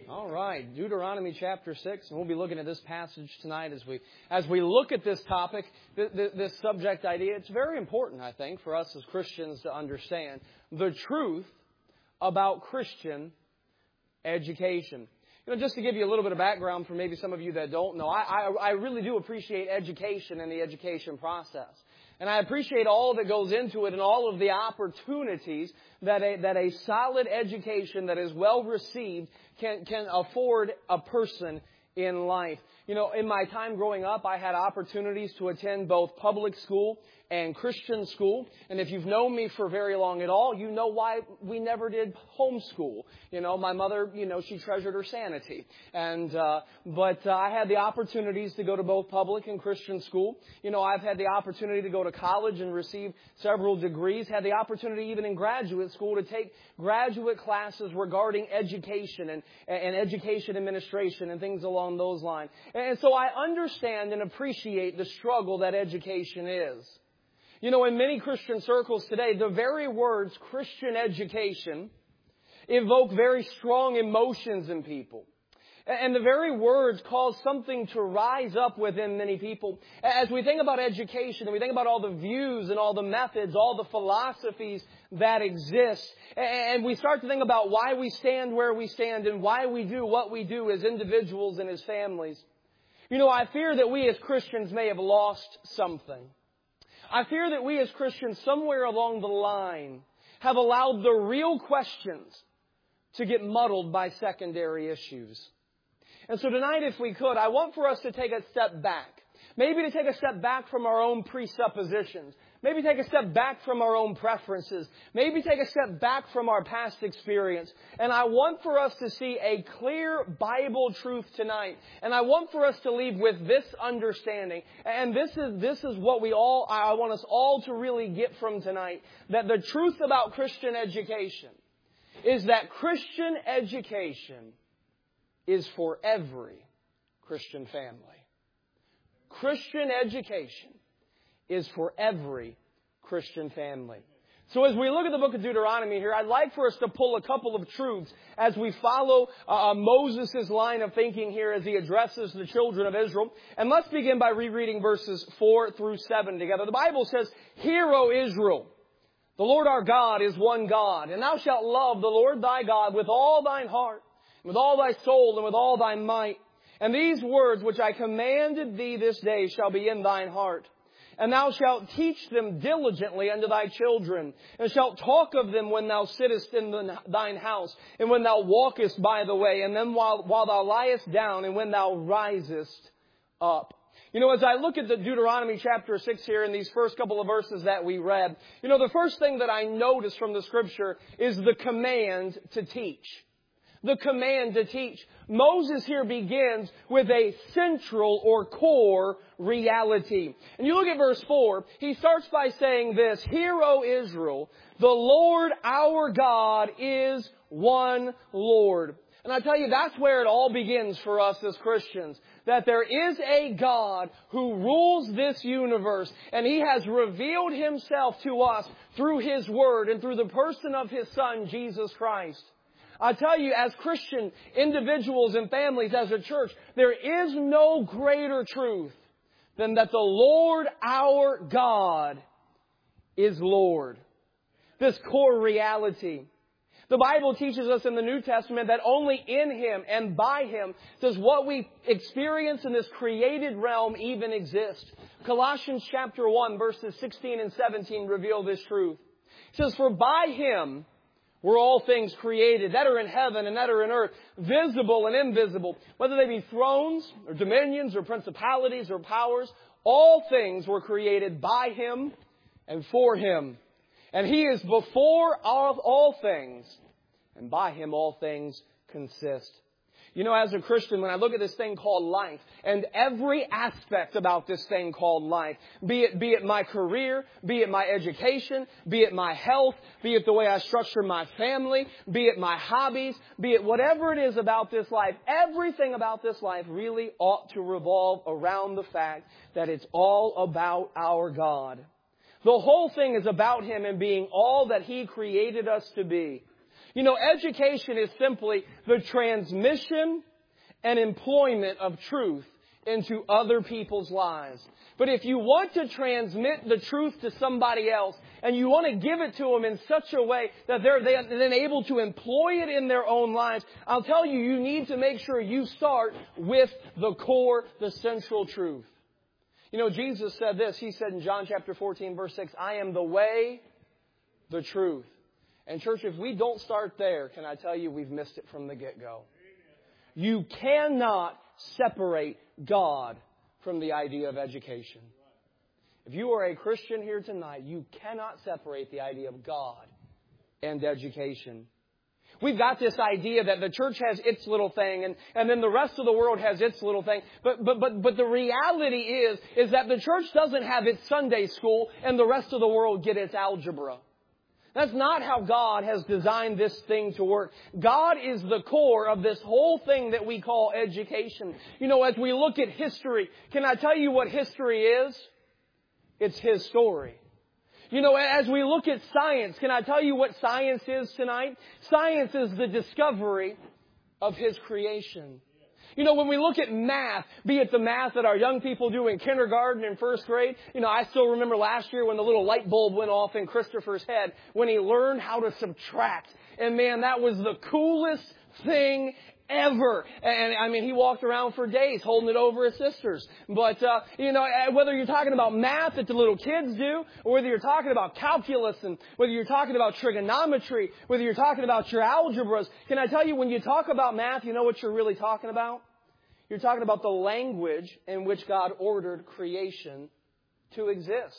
All right, Deuteronomy chapter 6, and we'll be looking at this passage tonight as we look at this topic, this subject idea. It's very important, I think, for us as Christians to understand the truth about Christian education. Just to give you a little bit of background for maybe some of you that don't know, I really do appreciate education and the education process. And I appreciate all that goes into it and all of the opportunities that a solid education that is well received can afford a person in life. In my time growing up, I had opportunities to attend both public school and Christian school. And if you've known me for very long at all, you know why we never did homeschool. My mother, she treasured her sanity. But I had the opportunities to go to both public and Christian school. I've had the opportunity to go to college and receive several degrees. Had the opportunity even in graduate school to take graduate classes regarding education and education administration and things along those lines. And so I understand and appreciate the struggle that education is. In many Christian circles today, the very words Christian education evoke very strong emotions in people. And the very words cause something to rise up within many people. As we think about education and we think about all the views and all the methods, all the philosophies that exist, and we start to think about why we stand where we stand and why we do what we do as individuals and as families, I fear that we as Christians may have lost something. I fear that we as Christians somewhere along the line have allowed the real questions to get muddled by secondary issues. And so tonight, if we could, I want for us to take a step back. Maybe to take a step back from our own presuppositions. Maybe take a step back from our own preferences. Maybe take a step back from our past experience. And I want for us to see a clear Bible truth tonight. And I want for us to leave with this understanding. And this is what I want us all to really get from tonight. That the truth about Christian education is that Christian education is for every Christian family. Christian education is for every Christian family. So as we look at the book of Deuteronomy here, I'd like for us to pull a couple of truths as we follow Moses' line of thinking here as he addresses the children of Israel. And let's begin by rereading verses 4 through 7 together. The Bible says, "Hear, O Israel, the Lord our God is one God, and thou shalt love the Lord thy God with all thine heart, with all thy soul, and with all thy might. And these words which I commanded thee this day shall be in thine heart. And thou shalt teach them diligently unto thy children, and shalt talk of them when thou sittest in thine house, and when thou walkest by the way, and then while thou liest down, and when thou risest up." As I look at the Deuteronomy chapter 6 here in these first couple of verses that we read, the first thing that I notice from the Scripture is the command to teach. The command to teach. Moses here begins with a central or core reality. And you look at verse 4, he starts by saying this, "Hear, O Israel, the Lord our God is one Lord." And I tell you, that's where it all begins for us as Christians. That there is a God who rules this universe, and He has revealed Himself to us through His Word and through the person of His Son, Jesus Christ. I tell you, as Christian individuals and families, as a church, there is no greater truth than that the Lord our God is Lord. This core reality. The Bible teaches us in the New Testament that only in Him and by Him does what we experience in this created realm even exist. Colossians chapter 1 verses 16 and 17 reveal this truth. It says, "For by Him were all things created that are in heaven and that are in earth, visible and invisible, whether they be thrones or dominions or principalities or powers, all things were created by Him and for Him. And He is before all things, and by Him all things consist." As a Christian, when I look at this thing called life, and every aspect about this thing called life, be it my career, be it my education, be it my health, be it the way I structure my family, be it my hobbies, be it whatever it is about this life, everything about this life really ought to revolve around the fact that it's all about our God. The whole thing is about Him and being all that He created us to be. You know, education is simply the transmission and employment of truth into other people's lives. But if you want to transmit the truth to somebody else and you want to give it to them in such a way that they're then able to employ it in their own lives, I'll tell you, you need to make sure you start with the core, the central truth. You know, Jesus said this. He said in John chapter 14, verse 6, I am the way, the truth. And church, if we don't start there, can I tell you, we've missed it from the get-go. You cannot separate God from the idea of education. If you are a Christian here tonight, you cannot separate the idea of God and education. We've got this idea that the church has its little thing and then the rest of the world has its little thing. But the reality is that the church doesn't have its Sunday school and the rest of the world get its algebra. That's not how God has designed this thing to work. God is the core of this whole thing that we call education. You know, as we look at history, can I tell you what history is? It's His story. You know, as we look at science, can I tell you what science is tonight? Science is the discovery of His creation. You know, when we look at math, be it the math that our young people do in kindergarten and first grade, you know, I still remember last year when the little light bulb went off in Christopher's head when he learned how to subtract. And man, that was the coolest thing ever. And I mean, he walked around for days holding it over his sisters. But, you know, whether you're talking about math that the little kids do, or whether you're talking about calculus, and whether you're talking about trigonometry, whether you're talking about your algebras, can I tell you, when you talk about math, you know what you're really talking about? You're talking about the language in which God ordered creation to exist.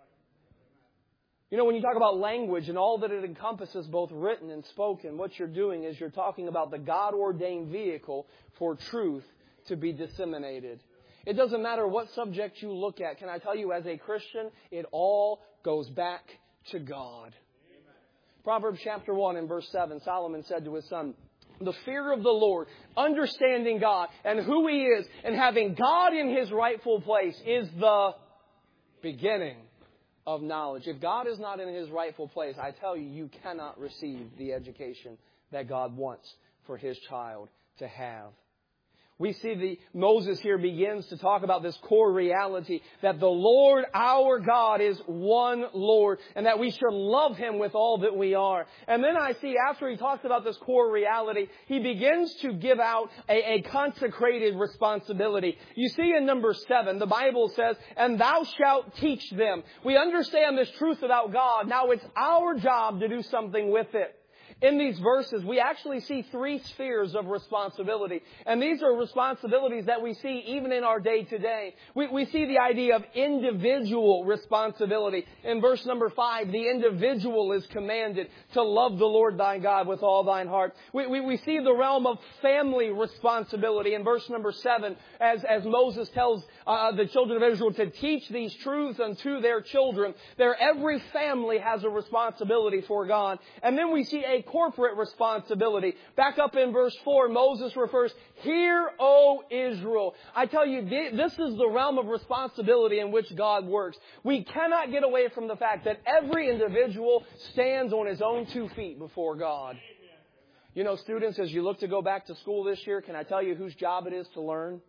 You know, when you talk about language and all that it encompasses, both written and spoken, what you're doing is you're talking about the God-ordained vehicle for truth to be disseminated. It doesn't matter what subject you look at. Can I tell you, as a Christian, it all goes back to God. Amen. Proverbs chapter 1 and verse 7, Solomon said to his son, the fear of the Lord, understanding God and who He is, and having God in His rightful place is the beginning of knowledge. If God is not in His rightful place, I tell you, you cannot receive the education that God wants for His child to have. We see Moses here begins to talk about this core reality that the Lord our God is one Lord and that we should love Him with all that we are. And then I see after he talks about this core reality, he begins to give out a consecrated responsibility. You see in number 7, the Bible says, and thou shalt teach them. We understand this truth about God. Now it's our job to do something with it. In these verses, we actually see 3 spheres of responsibility. And these are responsibilities that we see even in our day-to-day. We see the idea of individual responsibility. In verse number 5, the individual is commanded to love the Lord thy God with all thine heart. We see the realm of family responsibility in verse number 7, as Moses tells the children of Israel to teach these truths unto their children. Every family has a responsibility for God. And then we see a corporate responsibility. Back up in verse 4, Moses refers, hear, O Israel. I tell you, this is the realm of responsibility in which God works. We cannot get away from the fact that every individual stands on his own 2 feet before God. You know, students, as you look to go back to school this year, can I tell you whose job it is to learn?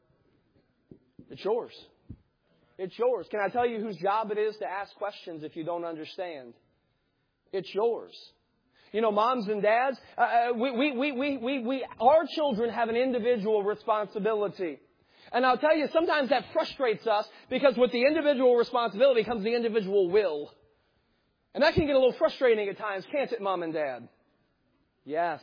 It's yours. It's yours. Can I tell you whose job it is to ask questions if you don't understand? It's yours. You know, moms and dads, our children have an individual responsibility. And I'll tell you, sometimes that frustrates us because with the individual responsibility comes the individual will. And that can get a little frustrating at times, can't it, Mom and Dad? Yes.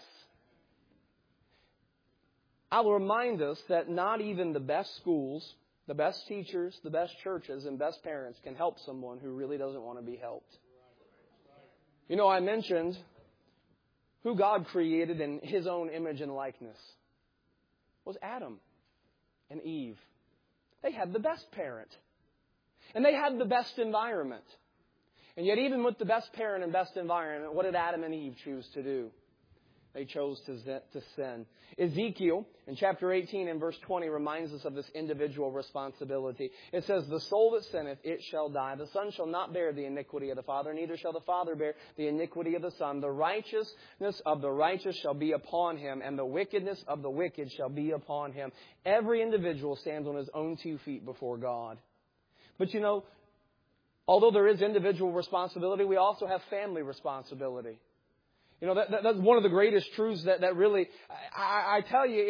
I will remind us that not even the best schools, the best teachers, the best churches, and best parents can help someone who really doesn't want to be helped. You know, I mentioned who God created in His own image and likeness was Adam and Eve. They had the best parent. And they had the best environment. And yet even with the best parent and best environment, what did Adam and Eve choose to do? They chose to sin. Ezekiel, in chapter 18 and verse 20, reminds us of this individual responsibility. It says, "The soul that sinneth, it shall die. The son shall not bear the iniquity of the father, neither shall the father bear the iniquity of the son. The righteousness of the righteous shall be upon him, and the wickedness of the wicked shall be upon him." Every individual stands on his own 2 feet before God. But you know, although there is individual responsibility, we also have family responsibility. You know, that's one of the greatest truths that really, I tell you,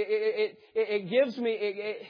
it gives me,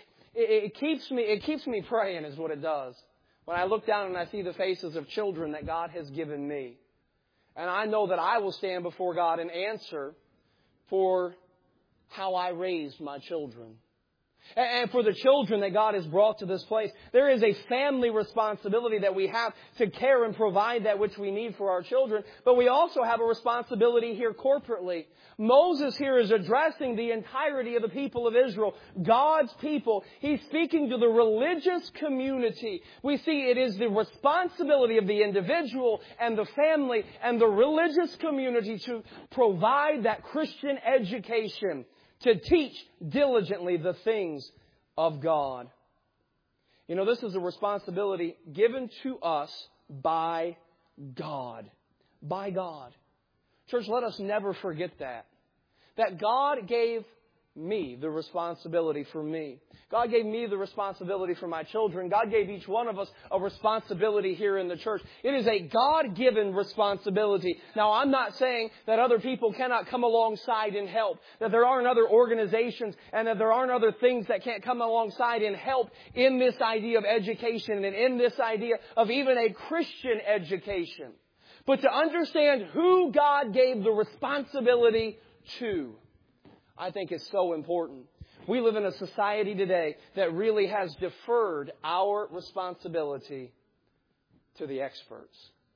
it keeps me praying is what it does. When I look down and I see the faces of children that God has given me. And I know that I will stand before God and answer for how I raised my children. And for the children that God has brought to this place, there is a family responsibility that we have to care and provide that which we need for our children. But we also have a responsibility here corporately. Moses here is addressing the entirety of the people of Israel, God's people. He's speaking to the religious community. We see it is the responsibility of the individual and the family and the religious community to provide that Christian education, to teach diligently the things of God. You know, this is a responsibility given to us by God. By God. Church, let us never forget that. That God gave me the responsibility for me. God gave me the responsibility for my children. God gave each one of us a responsibility here in the church. It is a God-given responsibility. Now, I'm not saying that other people cannot come alongside and help, that there aren't other organizations and that there aren't other things that can't come alongside and help in this idea of education and in this idea of even a Christian education. But to understand who God gave the responsibility to, I think is so important. We live in a society today that really has deferred our responsibility to the experts.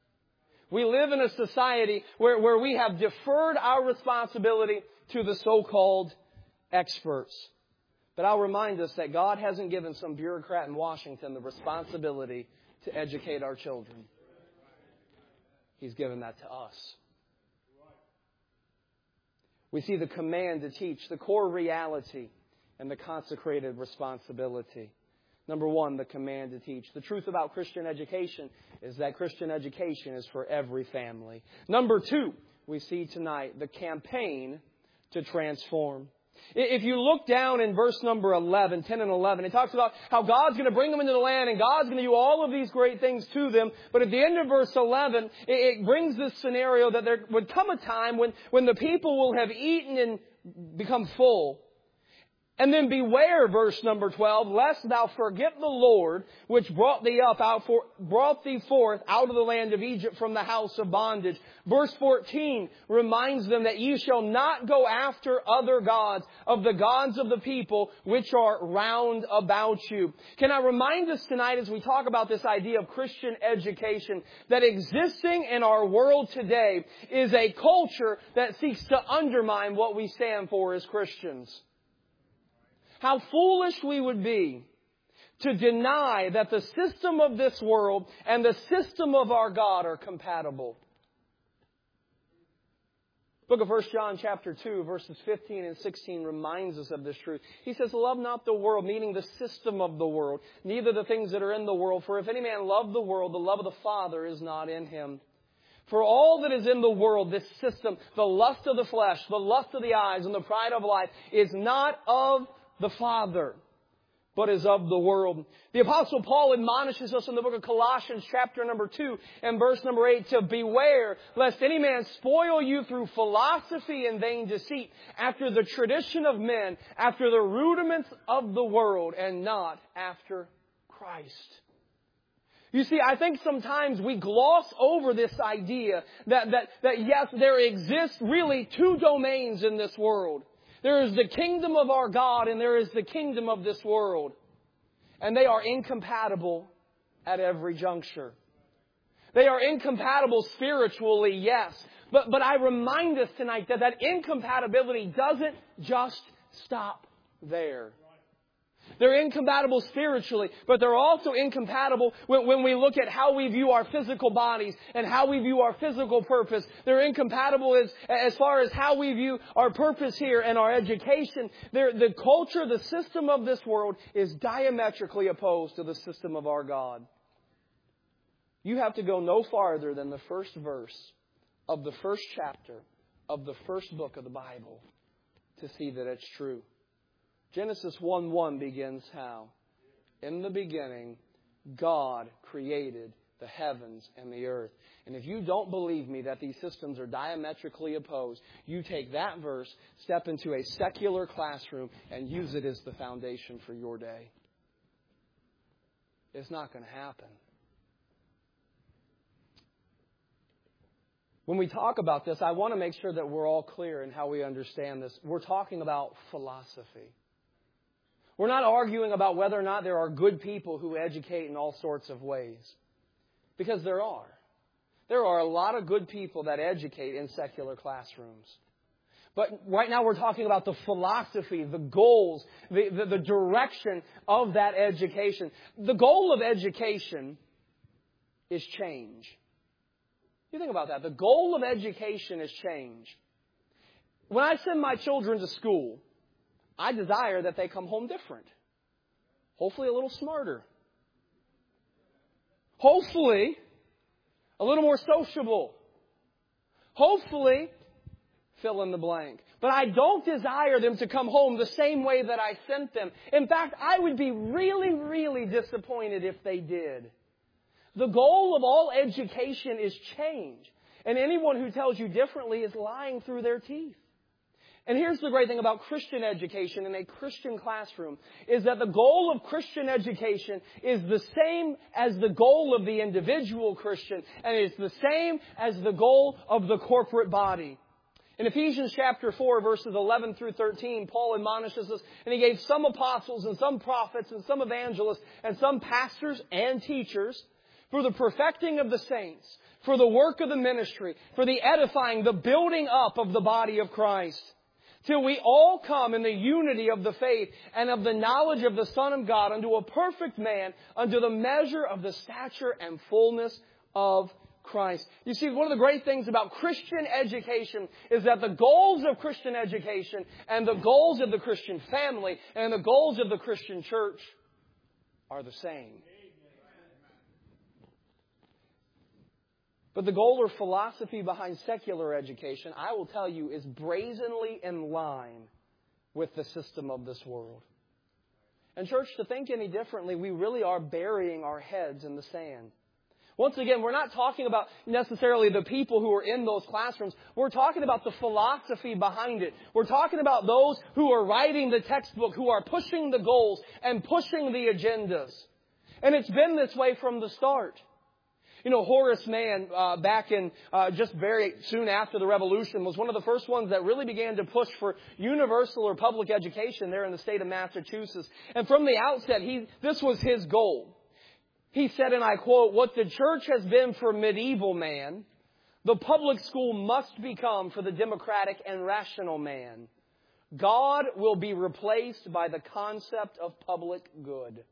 We live in a society where we have deferred our responsibility to the so-called experts. But I'll remind us that God hasn't given some bureaucrat in Washington the responsibility to educate our children. He's given that to us. We see the command to teach, the core reality, and the consecrated responsibility. Number one, the command to teach. The truth about Christian education is that Christian education is for every family. Number two, we see tonight the campaign to transform. If you look down in verse number 11, 10 and 11, it talks about how God's going to bring them into the land and God's going to do all of these great things to them. But at the end of verse 11, it brings this scenario that there would come a time when the people will have eaten and become full. And then beware, verse number 12, lest thou forget the Lord, which brought thee forth out of the land of Egypt from the house of bondage. Verse 14 reminds them that ye shall not go after other gods of the gods of the people which are round about you. Can I remind us tonight as we talk about this idea of Christian education that existing in our world today is a culture that seeks to undermine what we stand for as Christians. How foolish we would be to deny that the system of this world and the system of our God are compatible. Book of 1 John chapter 2, verses 15 and 16 reminds us of this truth. He says, love not the world, meaning the system of the world, neither the things that are in the world. For if any man love the world, the love of the Father is not in him. For all that is in the world, this system, the lust of the flesh, the lust of the eyes, and the pride of life, is not of the Father, but is of the world. The Apostle Paul admonishes us in the book of Colossians chapter number 2 and verse number 8 to beware lest any man spoil you through philosophy and vain deceit, after the tradition of men, after the rudiments of the world, and not after Christ. You see, I think sometimes we gloss over this idea that yes, there exist really two domains in this world. There is the kingdom of our God and there is the kingdom of this world. And they are incompatible at every juncture. They are incompatible spiritually, yes. But I remind us tonight that incompatibility doesn't just stop there. They're incompatible spiritually, but they're also incompatible when we look at how we view our physical bodies and how we view our physical purpose. They're incompatible as far as how we view our purpose here and our education. The culture, the system of this world is diametrically opposed to the system of our God. You have to go no farther than the first verse of the first chapter of the first book of the Bible to see that it's true. Genesis 1:1 begins how? In the beginning, God created the heavens and the earth. And if you don't believe me that these systems are diametrically opposed, you take that verse, step into a secular classroom, and use it as the foundation for your day. It's not going to happen. When we talk about this, I want to make sure that we're all clear in how we understand this. We're talking about philosophy. We're not arguing about whether or not there are good people who educate in all sorts of ways. Because there are. There are a lot of good people that educate in secular classrooms. But right now we're talking about the philosophy, the goals, the direction of that education. The goal of education is change. You think about that. The goal of education is change. When I send my children to school, I desire that they come home different. Hopefully a little smarter. Hopefully a little more sociable. Hopefully fill in the blank. But I don't desire them to come home the same way that I sent them. In fact, I would be really, really disappointed if they did. The goal of all education is change. And anyone who tells you differently is lying through their teeth. And here's the great thing about Christian education in a Christian classroom is that the goal of Christian education is the same as the goal of the individual Christian, and it's the same as the goal of the corporate body. In Ephesians chapter 4, verses 11 through 13, Paul admonishes us, and he gave some apostles and some prophets and some evangelists and some pastors and teachers for the perfecting of the saints, for the work of the ministry, for the edifying, the building up of the body of Christ, till we all come in the unity of the faith and of the knowledge of the Son of God unto a perfect man, unto the measure of the stature and fullness of Christ. You see, one of the great things about Christian education is that the goals of Christian education and the goals of the Christian family and the goals of the Christian church are the same. But the goal or philosophy behind secular education, I will tell you, is brazenly in line with the system of this world. And church, to think any differently, we really are burying our heads in the sand. Once again, we're not talking about necessarily the people who are in those classrooms. We're talking about the philosophy behind it. We're talking about those who are writing the textbook, who are pushing the goals and pushing the agendas. And it's been this way from the start. You know, Horace Mann, back in just very soon after the Revolution, was one of the first ones that really began to push for universal or public education there in the state of Massachusetts. And from the outset, this was his goal. He said, and I quote, "What the church has been for medieval man, the public school must become for the democratic and rational man. God will be replaced by the concept of public good."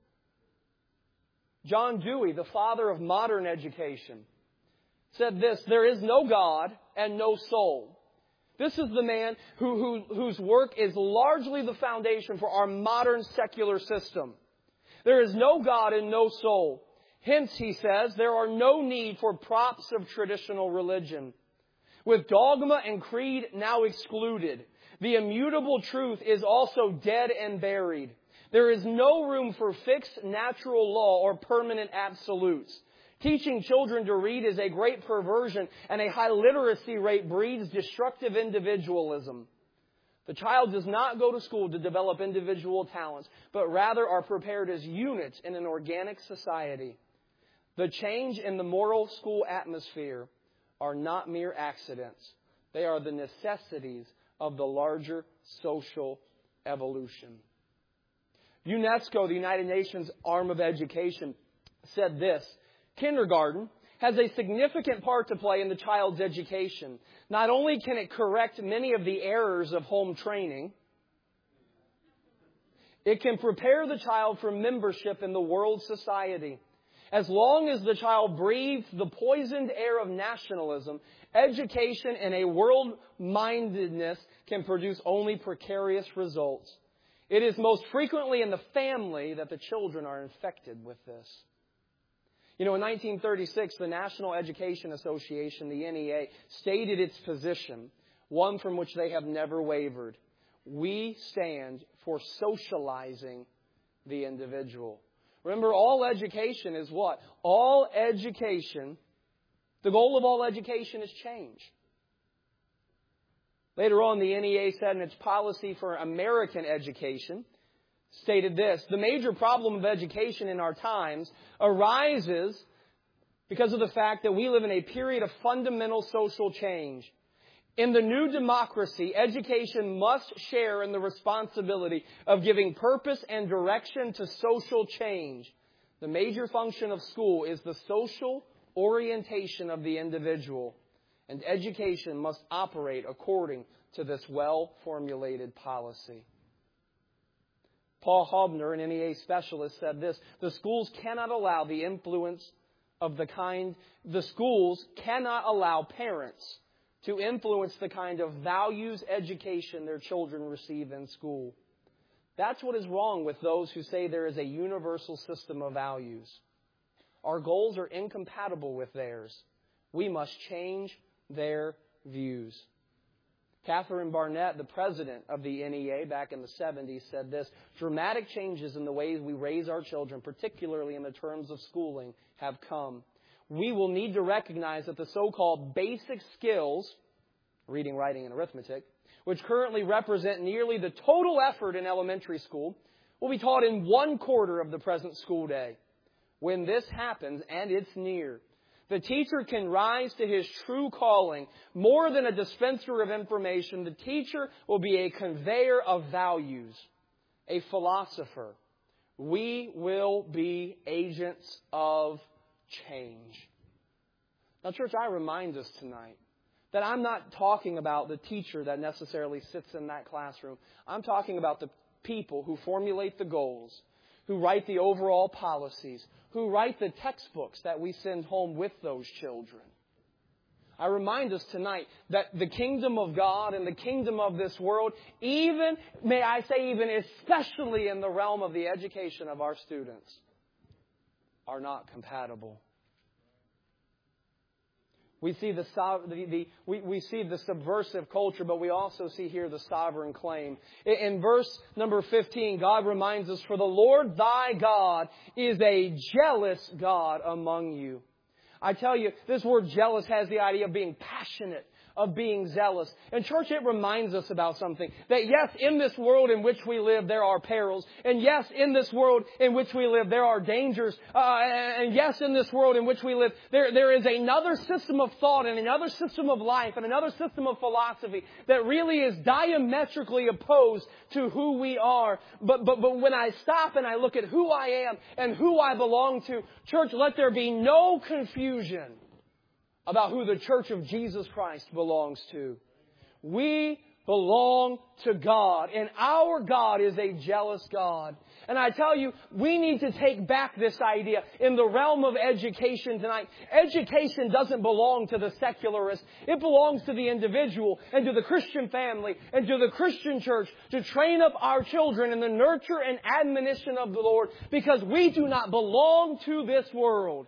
John Dewey, the father of modern education, said this: "There is no God and no soul." This is the man whose work is largely the foundation for our modern secular system. There is no God and no soul. Hence, he says, there are no need for props of traditional religion. With dogma and creed now excluded, the immutable truth is also dead and buried. There is no room for fixed natural law or permanent absolutes. Teaching children to read is a great perversion, and a high literacy rate breeds destructive individualism. The child does not go to school to develop individual talents, but rather are prepared as units in an organic society. The change in the moral school atmosphere are not mere accidents. They are the necessities of the larger social evolution. UNESCO, the United Nations arm of education, said this: "Kindergarten has a significant part to play in the child's education. Not only can it correct many of the errors of home training, It can prepare the child for membership in the world society. As long as the child breathes the poisoned air of nationalism, education and a world-mindedness can produce only precarious results. It is most frequently in the family that the children are infected with this. In 1936, the National Education Association, the NEA, stated its position, one from which they have never wavered. We stand for socializing the individual. Remember, all education is what? All education, the goal of all education is change. Later on, the NEA said in its policy for American education, stated this: the major problem of education in our times arises because of the fact that we live in a period of fundamental social change. In the new democracy, education must share in the responsibility of giving purpose and direction to social change. The major function of school is the social orientation of the individual, and education must operate according to this well-formulated policy. Paul Hobner, an NEA specialist, said this: the schools cannot allow the influence of the schools cannot allow parents to influence the kind of values education their children receive in school. That's what is wrong with those who say there is a universal system of values. Our goals are incompatible with theirs. We must change their views. Catherine Barnett, the president of the NEA back in the 70s, said this: dramatic changes in the ways we raise our children, particularly in the terms of schooling, have come. We will need to recognize that the so-called basic skills, reading, writing, and arithmetic, which currently represent nearly the total effort in elementary school, will be taught in 1/4 of the present school day. When this happens, and it's near, the teacher can rise to his true calling. More than a dispenser of information, the teacher will be a conveyor of values, a philosopher. We will be agents of change. Now, church, I remind us tonight that I'm not talking about the teacher that necessarily sits in that classroom. I'm talking about the people who formulate the goals, who write the overall policies, who write the textbooks that we send home with those children. I remind us tonight that the kingdom of God and the kingdom of this world, even, may I say even especially in the realm of the education of our students, are not compatible. We see we see the subversive culture, but we also see here the sovereign claim. In verse number 15, God reminds us, "For the Lord thy God is a jealous God among you." I tell you, this word jealous has the idea of being passionate, of being zealous. And church, it reminds us about something. That yes, in this world in which we live, there are perils. And yes, in this world in which we live, there are dangers. And yes, in this world in which we live, there is another system of thought and another system of life and another system of philosophy that really is diametrically opposed to who we are. But when I stop and I look at who I am and who I belong to, church, let there be no confusion about who the Church of Jesus Christ belongs to. We belong to God, and our God is a jealous God. And I tell you, we need to take back this idea in the realm of education tonight. Education doesn't belong to the secularist. It belongs to the individual and to the Christian family and to the Christian church to train up our children in the nurture and admonition of the Lord, because we do not belong to this world.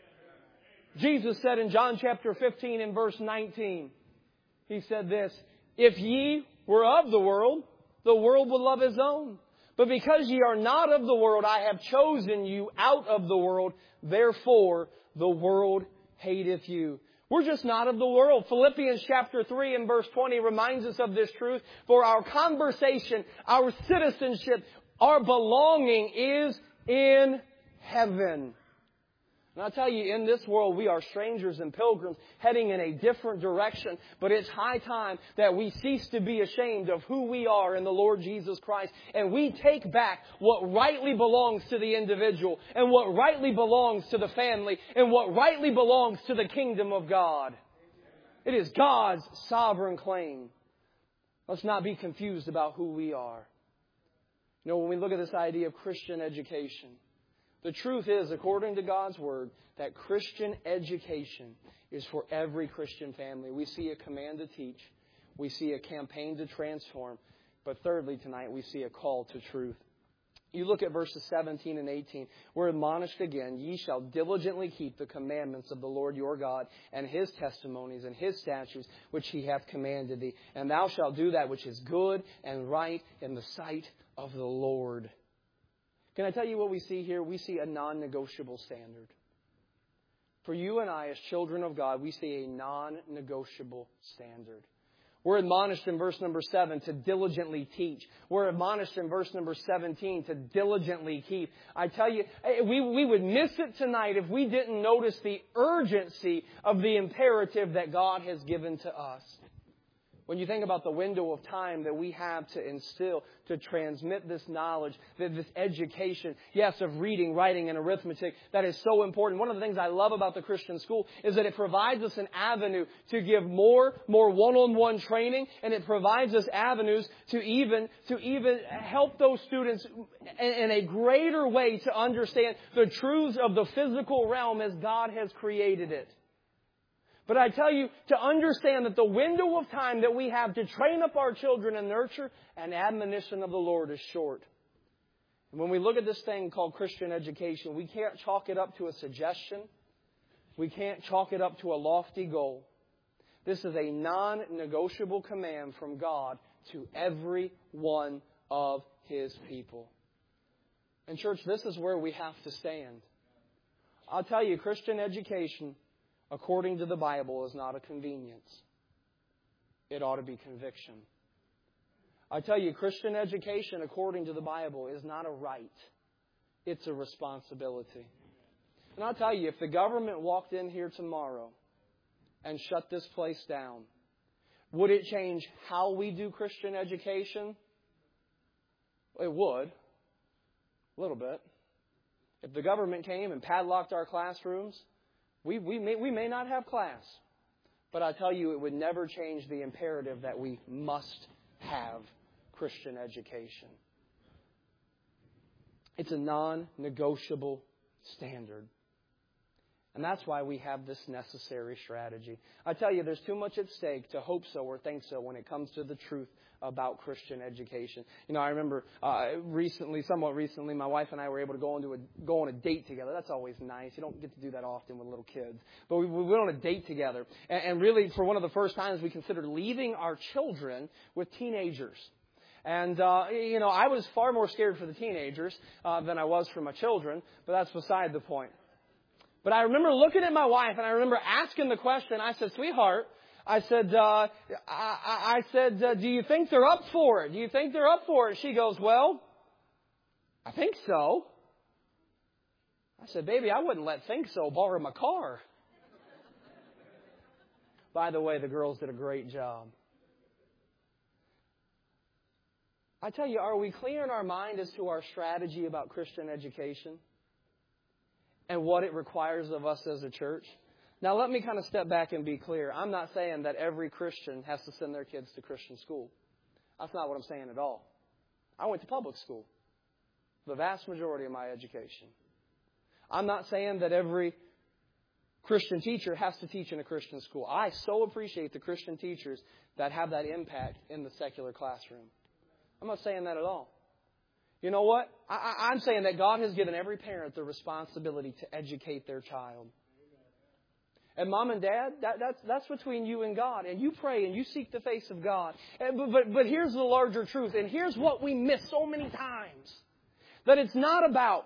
Jesus said in John chapter 15 and verse 19, He said this: "If ye were of the world would love his own. But because ye are not of the world, I have chosen you out of the world. Therefore, the world hateth you." We're just not of the world. Philippians chapter 3 and verse 20 reminds us of this truth. For our conversation, our citizenship, our belonging is in heaven. And I'll tell you, in this world, we are strangers and pilgrims heading in a different direction. But it's high time that we cease to be ashamed of who we are in the Lord Jesus Christ. And we take back what rightly belongs to the individual, and what rightly belongs to the family, and what rightly belongs to the kingdom of God. It is God's sovereign claim. Let's not be confused about who we are. You know, when we look at this idea of Christian education, the truth is, according to God's Word, that Christian education is for every Christian family. We see a command to teach. We see a campaign to transform. But thirdly, tonight, we see a call to truth. You look at verses 17 and 18. We're admonished again, ye shall diligently keep the commandments of the Lord your God and His testimonies and His statutes which He hath commanded thee. And thou shalt do that which is good and right in the sight of the Lord. Can I tell you what we see here? We see a non-negotiable standard. For you and I, as children of God, we see a non-negotiable standard. We're admonished in verse number 7 to diligently teach. We're admonished in verse number 17 to diligently keep. I tell you, we would miss it tonight if we didn't notice the urgency of the imperative that God has given to us. When you think about the window of time that we have to instill, to transmit this knowledge, this education, yes, of reading, writing, and arithmetic, that is so important. One of the things I love about the Christian school is that it provides us an avenue to give more one-on-one training, and it provides us avenues to even help those students in a greater way to understand the truths of the physical realm as God has created it. But I tell you, to understand that the window of time that we have to train up our children in nurture and admonition of the Lord is short. And when we look at this thing called Christian education, we can't chalk it up to a suggestion. We can't chalk it up to a lofty goal. This is a non-negotiable command from God to every one of His people. And church, this is where we have to stand. I'll tell you, Christian education, according to the Bible, is not a convenience. It ought to be conviction. I tell you, Christian education, according to the Bible, is not a right. It's a responsibility. And I'll tell you, if the government walked in here tomorrow and shut this place down, would it change how we do Christian education? It would. A little bit. If the government came and padlocked our classrooms, we may not have class. But I tell you, it would never change the imperative that we must have Christian education. It's a non-negotiable standard. And that's why we have this necessary strategy. I tell you, there's too much at stake to hope so or think so when it comes to the truth about Christian education. You know, I remember somewhat recently, my wife and I were able to go on a date together. That's always nice. You don't get to do that often with little kids. But we went on a date together. And really, for one of the first times, we considered leaving our children with teenagers. And, I was far more scared for the teenagers than I was for my children. But that's beside the point. But I remember looking at my wife, and I remember asking the question. I said, sweetheart, I said, do you think they're up for it? Do you think they're up for it? She goes, well, I think so. I said, baby, I wouldn't let think so borrow my car. By the way, the girls did a great job. I tell you, are we clear in our mind as to our strategy about Christian education and what it requires of us as a church? Now, let me kind of step back and be clear. I'm not saying that every Christian has to send their kids to Christian school. That's not what I'm saying at all. I went to public school, the vast majority of my education. I'm not saying that every Christian teacher has to teach in a Christian school. I so appreciate the Christian teachers that have that impact in the secular classroom. I'm not saying that at all. You know what? I'm saying that God has given every parent the responsibility to educate their child. And mom and dad, that's between you and God. And you pray and you seek the face of God. But here's the larger truth. And here's what we miss so many times. That it's not about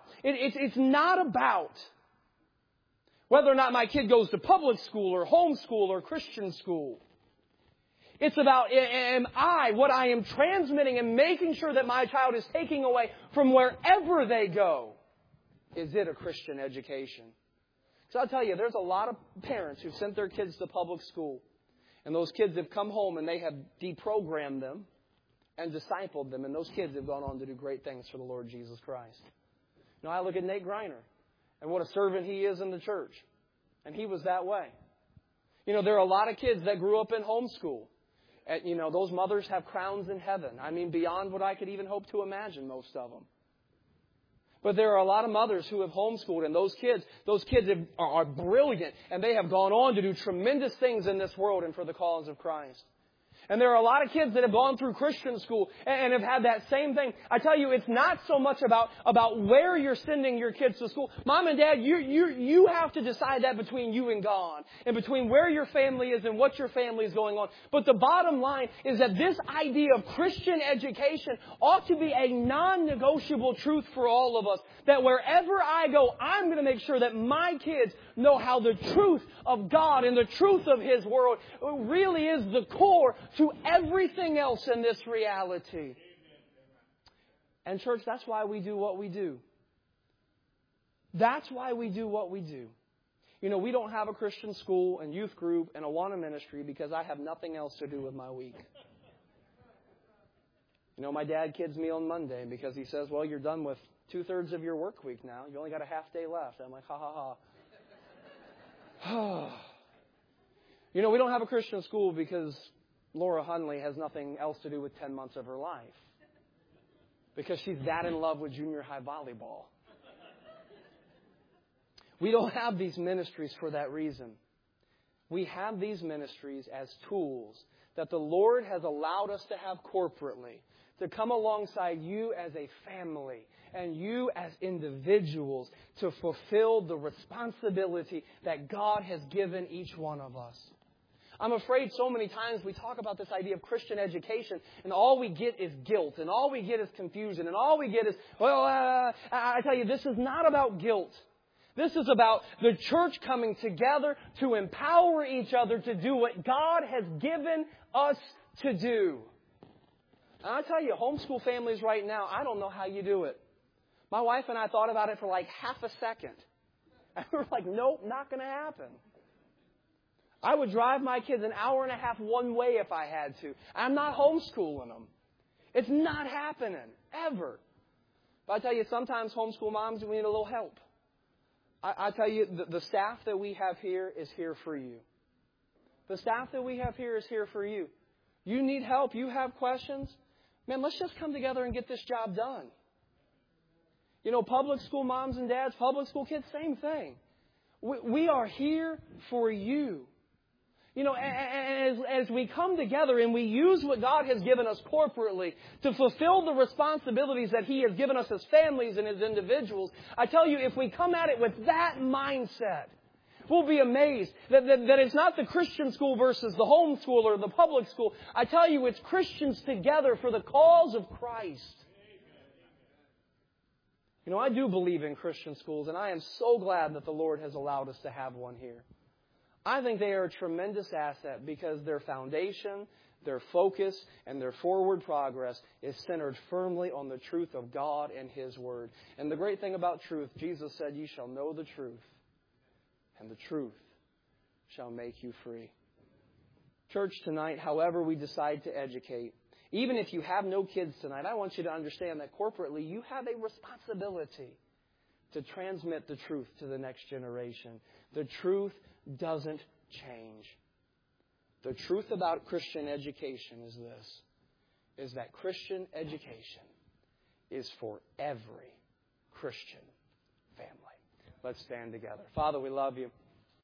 whether or not my kid goes to public school or homeschool or Christian school. It's about, what I am transmitting and making sure that my child is taking away from wherever they go. Is it a Christian education? So I'll tell you, there's a lot of parents who've sent their kids to public school. And those kids have come home and they have deprogrammed them and discipled them. And those kids have gone on to do great things for the Lord Jesus Christ. You know, I look at Nate Greiner and what a servant he is in the church. And he was that way. You know, there are a lot of kids that grew up in homeschool. And, you know, those mothers have crowns in heaven. I mean, beyond what I could even hope to imagine, most of them. But there are a lot of mothers who have homeschooled, and those kids are brilliant, and they have gone on to do tremendous things in this world and for the cause of Christ. And there are a lot of kids that have gone through Christian school and have had that same thing. I tell you, it's not so much about where you're sending your kids to school. Mom and Dad, you have to decide that between you and God, and between where your family is and what your family is going on. But the bottom line is that this idea of Christian education ought to be a non-negotiable truth for all of us. That wherever I go, I'm going to make sure that my kids know how the truth of God and the truth of His Word really is the core to everything else in this reality. And church, that's why we do what we do. That's why we do what we do. You know, we don't have a Christian school and youth group and Awana ministry because I have nothing else to do with my week. You know, my dad kids me on Monday because he says, well, you're done with 2/3 of your work week now. You only got a half day left. I'm like, ha, ha, ha. You know, we don't have a Christian school because Laura Hunley has nothing else to do with 10 months of her life. Because she's that in love with junior high volleyball. We don't have these ministries for that reason. We have these ministries as tools that the Lord has allowed us to have corporately, to come alongside you as a family and you as individuals to fulfill the responsibility that God has given each one of us. I'm afraid so many times we talk about this idea of Christian education and all we get is guilt and all we get is confusion and all we get is, I tell you, this is not about guilt. This is about the church coming together to empower each other to do what God has given us to do. And I tell you, homeschool families right now, I don't know how you do it. My wife and I thought about it for like half a second. And we were like, nope, not going to happen. I would drive my kids an hour and a half one way if I had to. I'm not homeschooling them. It's not happening, ever. But I tell you, sometimes homeschool moms, we need a little help. I tell you, the staff that we have here is here for you. The staff that we have here is here for you. You need help. You have questions. Man, let's just come together and get this job done. You know, public school moms and dads, public school kids, same thing. We are here for you. You know, as we come together and we use what God has given us corporately to fulfill the responsibilities that He has given us as families and as individuals, I tell you, if we come at it with that mindset, we'll be amazed that it's not the Christian school versus the homeschool or the public school. I tell you, it's Christians together for the cause of Christ. You know, I do believe in Christian schools, and I am so glad that the Lord has allowed us to have one here. I think they are a tremendous asset because their foundation, their focus, and their forward progress is centered firmly on the truth of God and His Word. And the great thing about truth, Jesus said, "You shall know the truth, and the truth shall make you free." Church, tonight, however we decide to educate, even if you have no kids tonight, I want you to understand that corporately you have a responsibility to transmit the truth to the next generation. The truth doesn't change. The truth about Christian education is this, is that Christian education is for every Christian family. Let's stand together. Father, we love You.